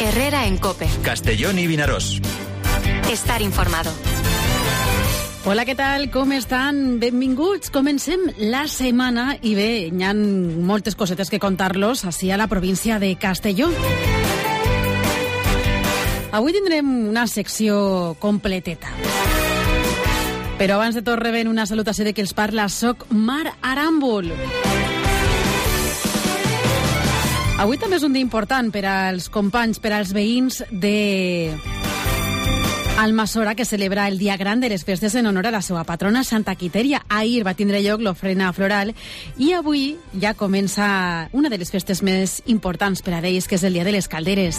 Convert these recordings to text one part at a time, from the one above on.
Herrera en COPE. Castellón i Vinaròs. Estar informado. Hola, què tal? Com estan? Benvinguts. Comencem la setmana i bé, hi ha moltes cosetes que contar-los així a la província de Castelló. Avui tindrem una secció completeta. Però abans de tot rebent una salutació de qui els parla, soc Mar Aràmbol. Avui també és un dia important per als companys, per als veïns de Almassora, que celebra el dia gran de les festes en honor a la seva patrona Santa Quitèria. Ahir va tindre lloc l'ofrena floral i avui ja comença una de les festes més importants per a ells, que és el dia de les calderes.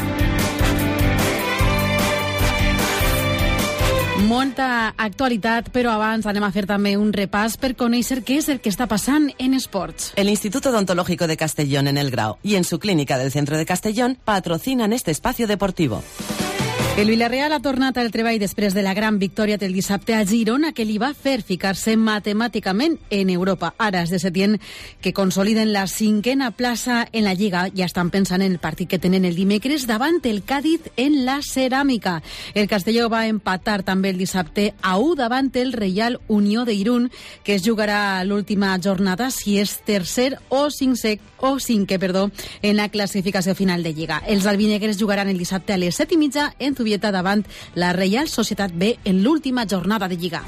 Molta actualitat, però abans anem a fer també un repàs per conèixer què és el que està passant en esports. El Instituto Odontológico de Castellón en El Grau y en su clínica del centro de Castellón patrocinan este espacio deportivo. El Villarreal ha tornat al treball després de la gran victòria del dissabte a Girona, que li va fer ficar-se matemàticament en Europa. Ara és de setient que consoliden la 5a plaça en la Lliga. Ja estan pensant en el partit que tenen el dimecres davant el Cádiz en la Ceràmica. El Castelló va empatar també el dissabte a 1 davant el Reial Unió de Irún, que es jugarà l'última jornada si és tercer o cinquè en la classificació final de Lliga. Els albinegres jugaran el dissabte a les 7:30 en Zubieta davant la Reial Societat B en l'última jornada de Lliga.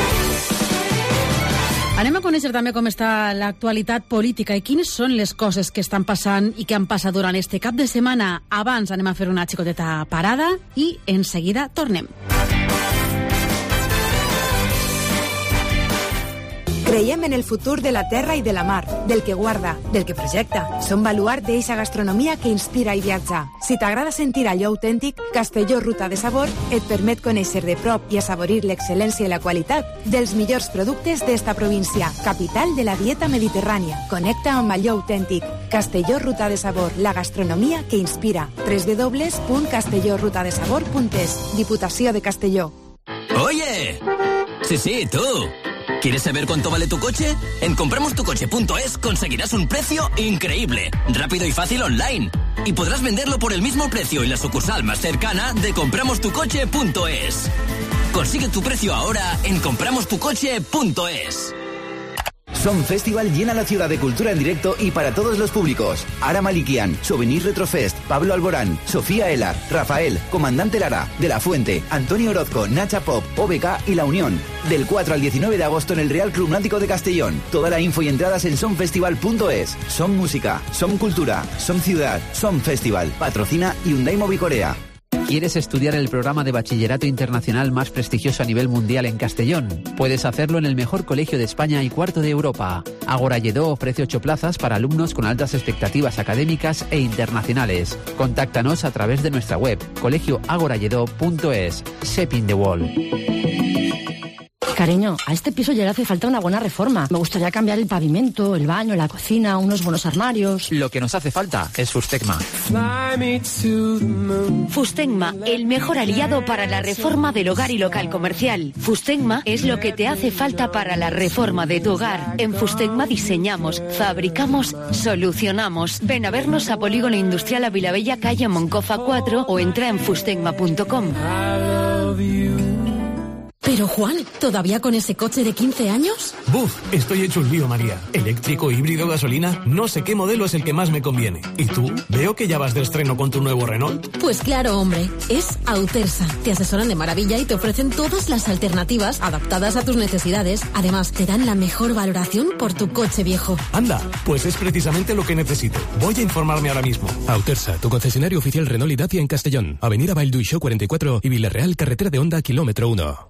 Anem a conèixer també com està l'actualitat política i quines són les coses que estan passant i que han passat durant este cap de setmana. Abans anem a fer una xicoteta parada i en seguida tornem. Creiem en el futur de la terra i de la mar, del que guarda, del que projecta. Som baluart d'eixa gastronomia que inspira i viatja. Si t'agrada sentir allò autèntic, Castelló Ruta de Sabor et permet conèixer de prop i assaborir l'excel·lència i la qualitat dels millors productes d'esta província, capital de la dieta mediterrània. Connecta amb allò autèntic. Castelló Ruta de Sabor, la gastronomia que inspira. www.castellorrutadesabor.es. Diputació de Castelló. ¡Oye! Sí, tú. ¿Quieres saber cuánto vale tu coche? En compramostucoche.es conseguirás un precio increíble, rápido y fácil online. Y podrás venderlo por el mismo precio en la sucursal más cercana de compramostucoche.es. Consigue tu precio ahora en compramostucoche.es. Som Festival llena la ciudad de cultura en directo y para todos los públicos. Ara Malikian, Souvenir Retrofest, Pablo Alborán, Sofía Elar, Rafael, Comandante Lara, De la Fuente, Antonio Orozco, Nacha Pop, OBK y La Unión. Del 4 al 19 de agosto en el Real Club Náutico de Castellón. Toda la info y entradas en somfestival.es. Som música, som cultura, som ciudad, som festival. Patrocina Hyundai Mobicorea. ¿Quieres estudiar el programa de bachillerato internacional más prestigioso a nivel mundial en Castellón? Puedes hacerlo en el mejor colegio de España y cuarto de Europa. Agora Lledó ofrece 8 plazas para alumnos con altas expectativas académicas e internacionales. Contáctanos a través de nuestra web, colegioagoralledó.es. Shaping the Wall. Cariño, a este piso ya le hace falta una buena reforma. Me gustaría cambiar el pavimento, el baño, la cocina, unos buenos armarios. Lo que nos hace falta es Fustecma. Fustecma, el mejor aliado para la reforma del hogar y local comercial. Fustecma es lo que te hace falta para la reforma de tu hogar. En Fustecma diseñamos, fabricamos, solucionamos. Ven a vernos a Polígono Industrial a Vilabella, calle Moncofa 4 o entra en fustecma.com. Pero Juan, ¿todavía con ese coche de 15 años? ¡Buf! Estoy hecho un lío, María. Eléctrico, híbrido, gasolina, no sé qué modelo es el que más me conviene. ¿Y tú? Veo que ya vas de estreno con tu nuevo Renault. Pues claro, hombre. Es Autersa. Te asesoran de maravilla y te ofrecen todas las alternativas adaptadas a tus necesidades. Además, te dan la mejor valoración por tu coche viejo. Anda, pues es precisamente lo que necesito. Voy a informarme ahora mismo. Autersa, tu concesionario oficial Renault y Dacia en Castellón. Avenida Valduixó 44 y Villarreal, carretera de Honda, kilómetro 1.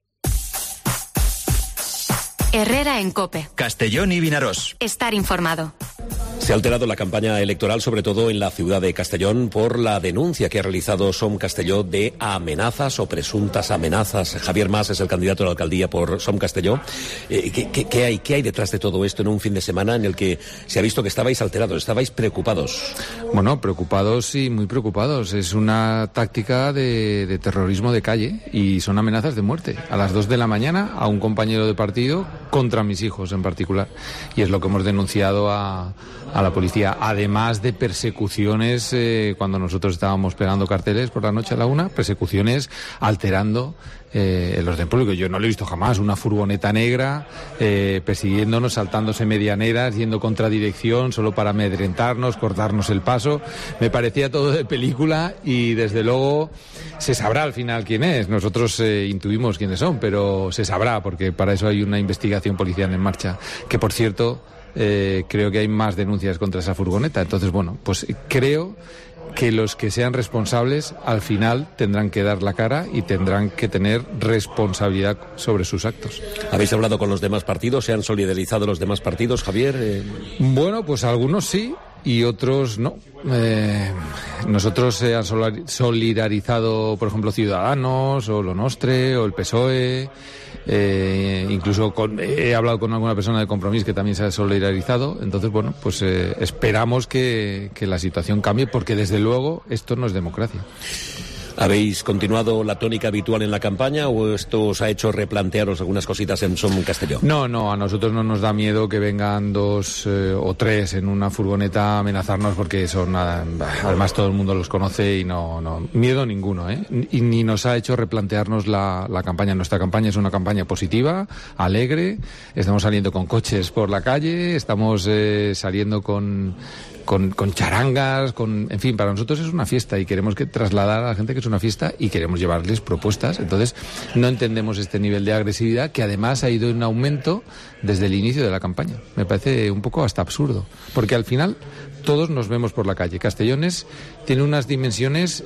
Herrera en COPE. Castellón y Vinaròs. Estar informado. Se ha alterado la campaña electoral, sobre todo en la ciudad de Castellón, por la denuncia que ha realizado Som Castelló de amenazas o presuntas amenazas. Javier Mas es el candidato a la alcaldía por Som Castelló. ¿Qué hay detrás de todo esto en un fin de semana en el que se ha visto que estabais alterados, estabais preocupados? Bueno, preocupados y muy preocupados. Es una táctica de terrorismo de calle y son amenazas de muerte. A las 2 de la mañana a un compañero de partido contra mis hijos en particular. Y es lo que hemos denunciado a a la policía, además de persecuciones cuando nosotros estábamos pegando carteles por la noche a la 1, persecuciones alterando el orden público. Yo no lo he visto jamás, una furgoneta negra persiguiéndonos, saltándose medianeras, yendo contra dirección solo para amedrentarnos, cortarnos el paso. Me parecía todo de película y desde luego se sabrá al final quién es. Nosotros intuimos quiénes son, pero se sabrá porque para eso hay una investigación policial en marcha, que por cierto creo que hay más denuncias contra esa furgoneta. Entonces, bueno, pues creo que los que sean responsables al final tendrán que dar la cara y tendrán que tener responsabilidad sobre sus actos. ¿Habéis hablado con los demás partidos? ¿Se han solidarizado los demás partidos, Javier? Bueno, pues algunos sí y otros no. Nosotros se han solidarizado, por ejemplo, Ciudadanos o Lo Nostre o el PSOE. Incluso he hablado con alguna persona de Compromís que también se ha solidarizado. Entonces, bueno, pues esperamos que la situación cambie, porque desde luego esto no es democracia. ¿Habéis continuado la tónica habitual en la campaña o esto os ha hecho replantearos algunas cositas en Som Castelló? No, a nosotros no nos da miedo que vengan 2 o 3 en una furgoneta a amenazarnos, porque son además todo el mundo los conoce y no miedo ninguno, y ni nos ha hecho replantearnos la campaña. Nuestra campaña es una campaña positiva, alegre, estamos saliendo con coches por la calle, estamos saliendo con charangas, en fin, para nosotros es una fiesta y queremos trasladar a la gente que es una fiesta y queremos llevarles propuestas. Entonces, no entendemos este nivel de agresividad que además ha ido en aumento desde el inicio de la campaña. Me parece un poco hasta absurdo, porque al final todos nos vemos por la calle. Castellón tiene unas dimensiones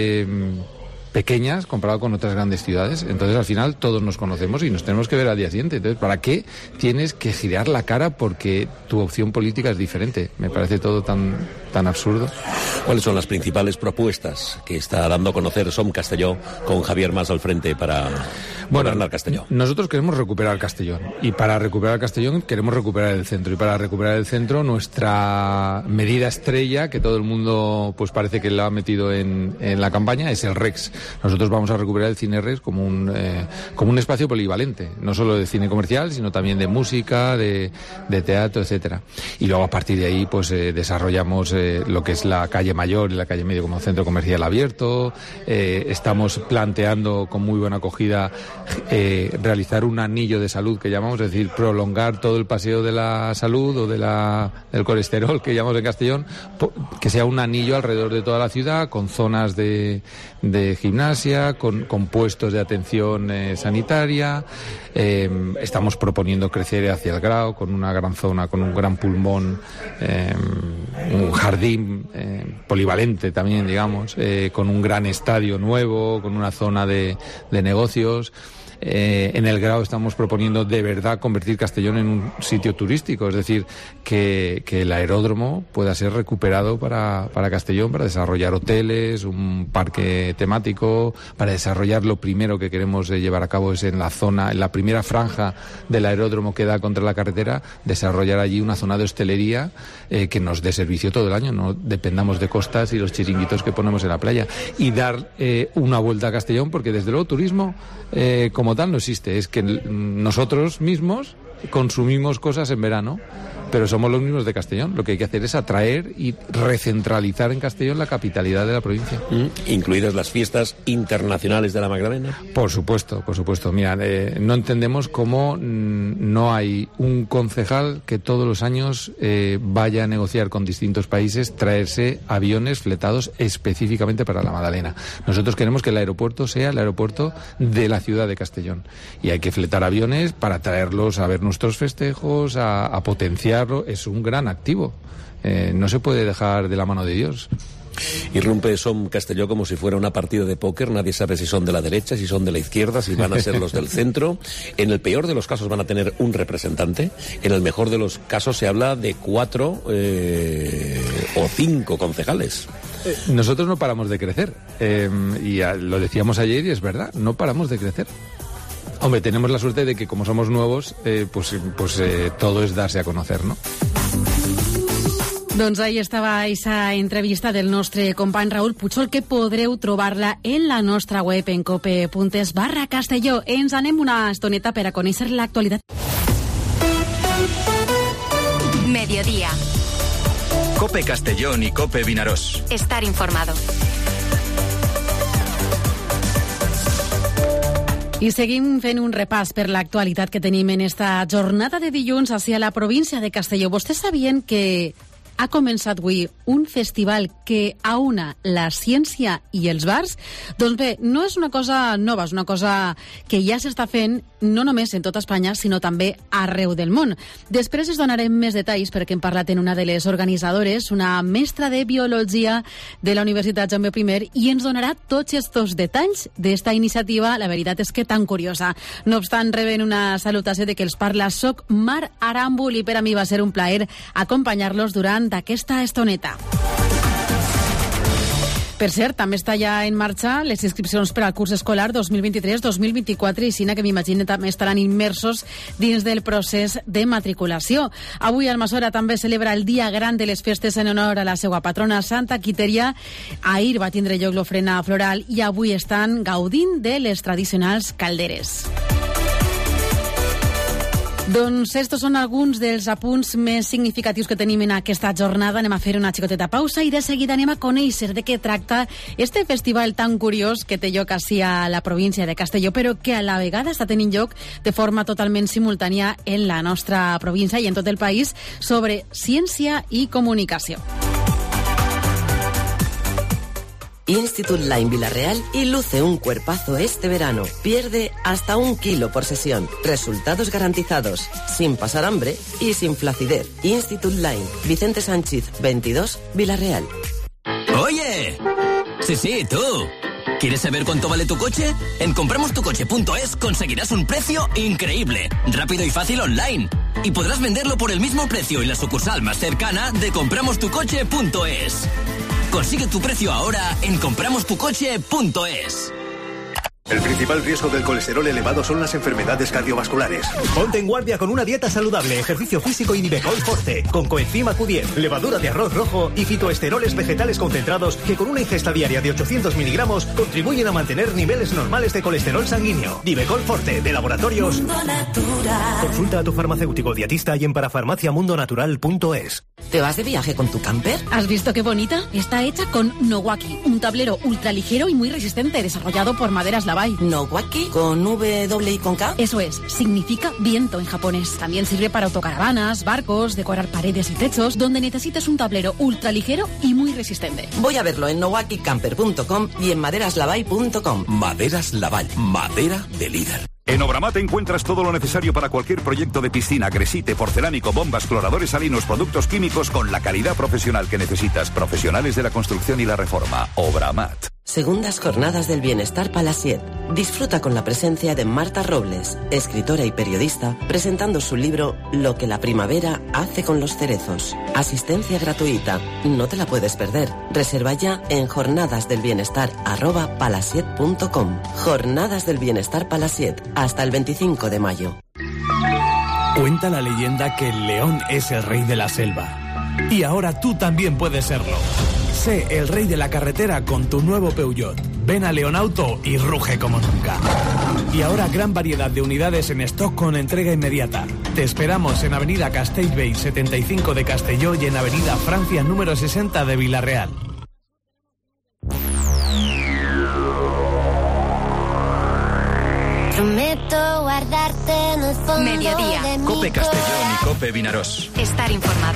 pequeñas comparado con otras grandes ciudades, entonces al final todos nos conocemos y nos tenemos que ver al día siguiente. Entonces, ¿para qué tienes que girar la cara porque tu opción política es diferente? Me parece todo tan absurdo. ¿Cuáles son las principales propuestas que está dando a conocer Som Castelló con Javier Mas al frente para gobernar Castelló? Nosotros queremos recuperar Castellón, y para recuperar Castellón queremos recuperar el centro, y para recuperar el centro nuestra medida estrella, que todo el mundo pues parece que la ha metido en la campaña, es el Rex. Nosotros vamos a recuperar el Cine Rex como un espacio polivalente, no solo de cine comercial, sino también de música, de teatro, etcétera. Y luego a partir de ahí pues desarrollamos lo que es la calle Mayor y la calle Medio como centro comercial abierto. Estamos planteando con muy buena acogida realizar un anillo de salud que llamamos, es decir, prolongar todo el paseo de la salud o del colesterol que llamamos en Castellón, que sea un anillo alrededor de toda la ciudad, con zonas de gimnasia, con puestos de atención sanitaria. Estamos proponiendo crecer hacia el Grao con una gran zona, con un gran pulmón, un jardín polivalente también, digamos, con un gran estadio nuevo, con una zona de negocios. En el Grao estamos proponiendo de verdad convertir Castellón en un sitio turístico, es decir, que el aeródromo pueda ser recuperado para Castellón, para desarrollar hoteles, un parque temático, para desarrollar lo primero que queremos llevar a cabo es en la primera franja del aeródromo que da contra la carretera, desarrollar allí una zona de hostelería que nos dé servicio todo el año, no dependamos de costas y los chiringuitos que ponemos en la playa, y dar una vuelta a Castellón, porque desde luego turismo como tal no existe, es que nosotros mismos consumimos cosas en verano, pero somos los mismos de Castellón. Lo que hay que hacer es atraer y recentralizar en Castellón la capitalidad de la provincia. ¿Incluidas las fiestas internacionales de la Magdalena? Por supuesto. Mira, no entendemos cómo no hay un concejal que todos los años vaya a negociar con distintos países traerse aviones fletados específicamente para la Magdalena. Nosotros queremos que el aeropuerto sea el aeropuerto de la ciudad de Castellón, y hay que fletar aviones para traerlos a ver nuestros festejos, a potenciar. Es un gran activo, no se puede dejar de la mano de Dios. Irrumpe Som Castelló como si fuera una partida de póker. Nadie sabe si son de la derecha, si son de la izquierda, si van a ser los del centro. En el peor de los casos van a tener un representante. En el mejor de los casos se habla de 4 o 5 concejales. Nosotros no paramos de crecer, y lo decíamos ayer y es verdad, no paramos de crecer. Hombre, tenemos la suerte de que como somos nuevos, pues todo es darse a conocer, ¿no? Doncs ahí estava aquesta entrevista del nostre company Raül Puigol, que podreu trobar-la en la nostra web en cope.es/Castelló. Ens anem una estoneta per a conèixer l'actualitat. Mediodía. Cope Castellón y Cope Vinaròs. Estar informado. I seguim fent un repàs per l'actualitat que tenim en esta jornada de dilluns hacia la província de Castelló. Vostès sabien que ha començat avui un festival que aúna la ciència i els bars? Doncs bé, no és una cosa nova, és una cosa que ja s'està fent no només en tota Espanya, sinó també arreu del món. Després es donarem més detalls perquè hem parlat en una de les organitzadores, una mestra de biologia de la Universitat Jaume I, i ens donarà tots estos detalls d'esta iniciativa, la veritat és que tan curiosa. No obstant, reben una salutació de que els parla. Soc Mar Aràmbol i per a mi va ser un plaer acompanyar-los durant d'aquesta estoneta. Per cert, també està ja en marxa les inscripcions per al curs escolar 2023-2024 i Sina, que m'imagino també estaran immersos dins del procés de matriculació. Avui Almassora també celebra el dia gran de les festes en honor a la seva patrona Santa Quiteria. Ahir va tindre lloc l'ofrena floral i avui estan gaudint de les tradicionals calderes. Doncs estos són alguns dels apunts més significatius que tenim en aquesta jornada. Anem a fer una xicoteta pausa i de seguida anem a conèixer de què tracta este festival tan curiós que té lloc ací a la província de Castelló, però que a la vegada està tenint lloc de forma totalment simultània en la nostra província i en tot el país, sobre ciència i comunicació. Institut Line Villarreal y luce un cuerpazo este verano. Pierde hasta 1 kilo por sesión. Resultados garantizados. Sin pasar hambre y sin flacidez. Institut Line. Vicente Sánchez, 22, Villarreal. ¡Oye! Sí, tú. ¿Quieres saber cuánto vale tu coche? En compramostucoche.es conseguirás un precio increíble, rápido y fácil online. Y podrás venderlo por el mismo precio en la sucursal más cercana de compramostucoche.es. Consigue tu precio ahora en compramostucoche.es. El principal riesgo del colesterol elevado son las enfermedades cardiovasculares. Ponte en guardia con una dieta saludable, ejercicio físico y Nivecol Forte, con coenzima Q10, levadura de arroz rojo y fitoesteroles vegetales concentrados que con una ingesta diaria de 800 miligramos contribuyen a mantener niveles normales de colesterol sanguíneo. Nivecol Forte, de Laboratorios Mundo Natural. Consulta a tu farmacéutico dietista y en parafarmaciamundonatural.es. ¿Te vas de viaje con tu camper? ¿Has visto qué bonita? Está hecha con Nowaki, un tablero ultraligero y muy resistente, desarrollado por Maderas Lavai. ¿Nowaki? ¿Con W y con K? Eso es, significa viento en japonés. También sirve para autocaravanas, barcos, decorar paredes y techos, donde necesites un tablero ultraligero y muy resistente. Voy a verlo en nowakicamper.com y en maderaslavai.com. Maderas Lavai, madera de líder. En Obramat encuentras todo lo necesario para cualquier proyecto de piscina, gresite, porcelánico, bombas, cloradores salinos, productos químicos con la calidad profesional que necesitas. Profesionales de la construcción y la reforma. Obramat. Segundas Jornadas del Bienestar Palasiet. Disfruta con la presencia de Marta Robles, escritora y periodista, presentando su libro Lo que la primavera hace con los cerezos. Asistencia gratuita. No te la puedes perder. Reserva ya en jornadasdelbienestar@palasiet.com. Jornadas del Bienestar Palasiet. Hasta el 25 de mayo. Cuenta la leyenda que el león es el rey de la selva. Y ahora tú también puedes serlo. Sé el rey de la carretera con tu nuevo Peugeot. Ven a Leonauto y ruge como nunca. Y ahora gran variedad de unidades en stock con entrega inmediata. Te esperamos en Avenida Castellbell 75 de Castelló y en Avenida Francia número 60 de Villarreal. Prometo guardarte en el fondo. Mediodía. De Cope Castellón y Cope Vinaròs. Estar informado.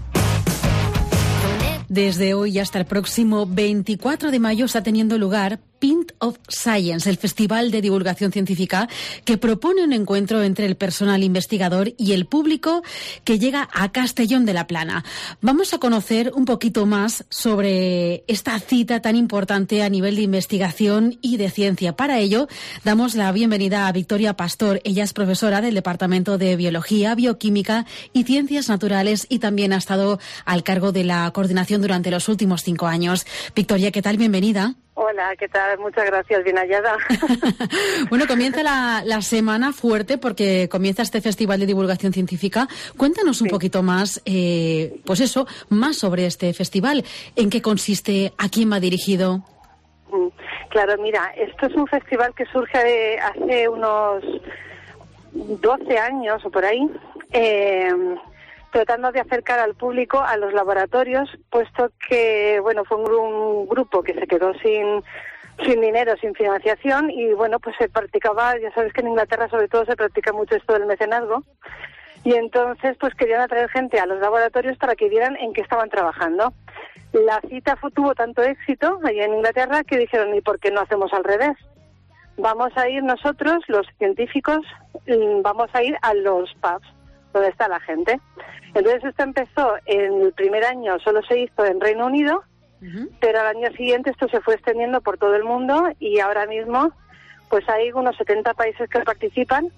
Desde hoy hasta el próximo 24 de mayo está teniendo lugar Pint of Science, el festival de divulgación científica que propone un encuentro entre el personal investigador y el público que llega a Castellón de la Plana. Vamos a conocer un poquito más sobre esta cita tan importante a nivel de investigación y de ciencia. Para ello, damos la bienvenida a Victoria Pastor. Ella es profesora del Departamento de Biología, Bioquímica y Ciencias Naturales y también ha estado al cargo de la coordinación durante los últimos 5 años. Victoria, ¿qué tal? Bienvenida. Hola, ¿qué tal? Muchas gracias, bien hallada. Bueno, comienza la semana fuerte porque comienza este Festival de Divulgación Científica. Cuéntanos un poquito más, pues eso, más sobre este festival. ¿En qué consiste? ¿A quién va dirigido? Claro, mira, esto es un festival que surge hace unos 12 años o por ahí. tratando de acercar al público a los laboratorios, puesto que, bueno, fue un grupo que se quedó sin dinero, sin financiación, y bueno, pues se practicaba, ya sabes que en Inglaterra sobre todo se practica mucho esto del mecenazgo, y entonces pues querían atraer gente a los laboratorios para que vieran en qué estaban trabajando. La cita tuvo tanto éxito allá en Inglaterra que dijeron, ¿y por qué no hacemos al revés? Vamos a ir nosotros, los científicos, vamos a ir a los pubs, donde está la gente. Entonces esto empezó en el primer año, solo se hizo en Reino Unido, pero al año siguiente esto se fue extendiendo por todo el mundo y ahora mismo pues hay unos 70 países que participan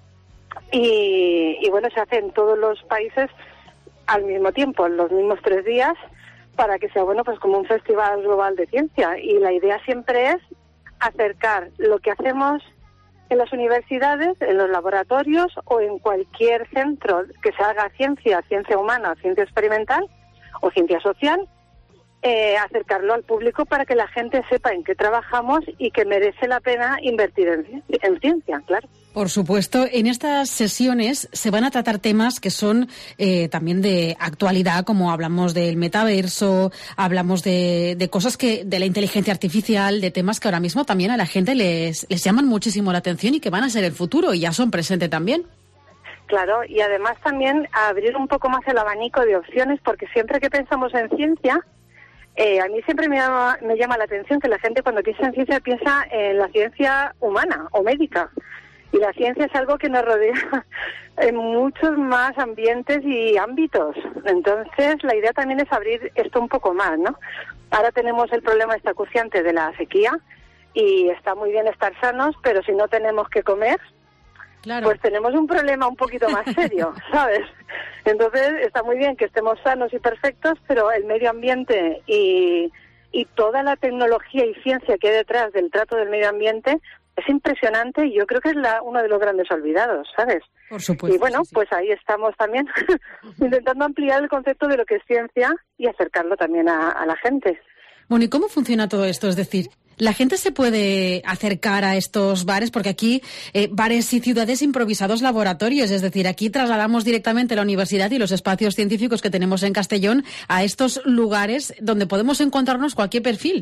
y bueno, se hace en todos los países al mismo tiempo, en los mismos 3 días, para que sea, bueno, pues como un festival global de ciencia. Y la idea siempre es acercar lo que hacemos en las universidades, en los laboratorios o en cualquier centro que se haga ciencia humana, ciencia experimental o ciencia social, acercarlo al público para que la gente sepa en qué trabajamos y que merece la pena invertir en ciencia, claro. Por supuesto, en estas sesiones se van a tratar temas que son también de actualidad, como hablamos del metaverso, hablamos de cosas de la inteligencia artificial, de temas que ahora mismo también a la gente les llaman muchísimo la atención y que van a ser el futuro y ya son presente también. Claro, y además también abrir un poco más el abanico de opciones, porque siempre que pensamos en ciencia, a mí siempre me llama la atención que la gente cuando piensa en ciencia piensa en la ciencia humana o médica. Y la ciencia es algo que nos rodea en muchos más ambientes y ámbitos. Entonces, la idea también es abrir esto un poco más, ¿no? Ahora tenemos el problema acuciante de la sequía y está muy bien estar sanos, pero si no tenemos que comer, claro, pues tenemos un problema un poquito más serio, ¿sabes? Entonces, está muy bien que estemos sanos y perfectos, pero el medio ambiente y toda la tecnología y ciencia que hay detrás del trato del medio ambiente es impresionante y yo creo que es uno de los grandes olvidados, ¿sabes? Por supuesto. Y bueno, sí. Pues ahí estamos también intentando ampliar el concepto de lo que es ciencia y acercarlo también a la gente. Bueno, ¿y cómo funciona todo esto? Es decir, ¿la gente se puede acercar a estos bares? Porque aquí bares y ciudades improvisados laboratorios, es decir, aquí trasladamos directamente la universidad y los espacios científicos que tenemos en Castellón a estos lugares donde podemos encontrarnos cualquier perfil.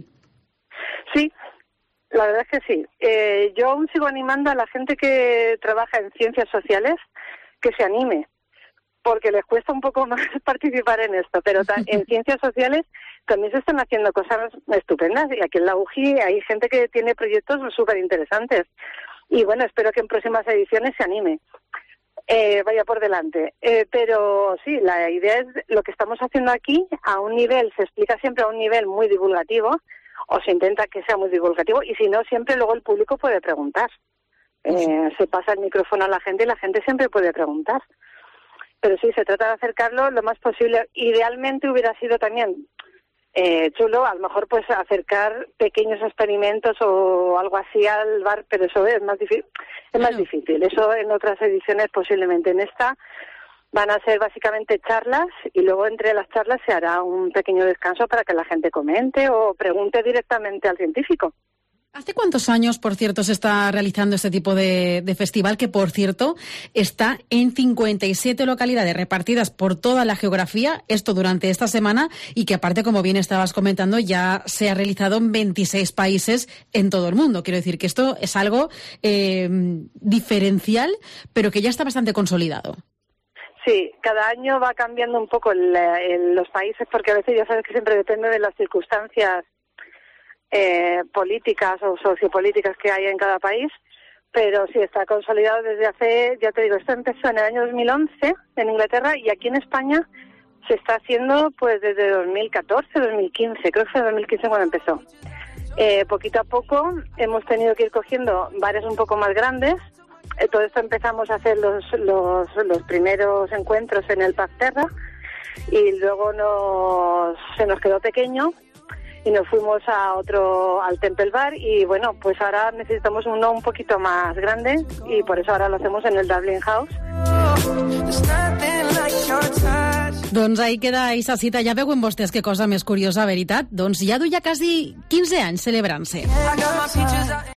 Sí. La verdad es que sí. Yo aún sigo animando a la gente que trabaja en ciencias sociales que se anime, porque les cuesta un poco más participar en esto, pero en ciencias sociales también se están haciendo cosas estupendas y aquí en la UJI hay gente que tiene proyectos súper interesantes y bueno, espero que en próximas ediciones se anime. Vaya por delante. Pero sí, la idea es lo que estamos haciendo aquí a un nivel, se explica siempre a un nivel muy divulgativo, o se intenta que sea muy divulgativo, y si no, siempre luego el público puede preguntar. Se pasa el micrófono a la gente y la gente siempre puede preguntar. Pero sí, se trata de acercarlo lo más posible. Idealmente hubiera sido también chulo, a lo mejor pues acercar pequeños experimentos o algo así al bar, pero eso es más difícil. Eso en otras ediciones posiblemente. En esta van a ser básicamente charlas y luego entre las charlas se hará un pequeño descanso para que la gente comente o pregunte directamente al científico. ¿Hace cuántos años, por cierto, se está realizando este tipo de festival que, por cierto, está en 57 localidades repartidas por toda la geografía, esto durante esta semana, y que aparte, como bien estabas comentando, ya se ha realizado en 26 países en todo el mundo? Quiero decir que esto es algo diferencial, pero que ya está bastante consolidado. Sí, cada año va cambiando un poco los países, porque a veces ya sabes que siempre depende de las circunstancias políticas o sociopolíticas que hay en cada país, pero sí está consolidado desde hace, ya te digo, esto empezó en el año 2011 en Inglaterra y aquí en España se está haciendo pues desde 2014, 2015, creo que fue 2015 cuando empezó. Poquito a poco hemos tenido que ir cogiendo bares un poco más grandes. Todo esto empezamos a hacer los primeros encuentros en el Pub Terra y luego se nos quedó pequeño y nos fuimos al Temple Bar y bueno, pues ahora necesitamos uno un poquito más grande y por eso ahora lo hacemos en el Dublin House. Doncs ahí queda aquesta cita. Ja veuen vostès que cosa més curiosa, veritat? Doncs ja duia quasi 15 anys celebrant-se.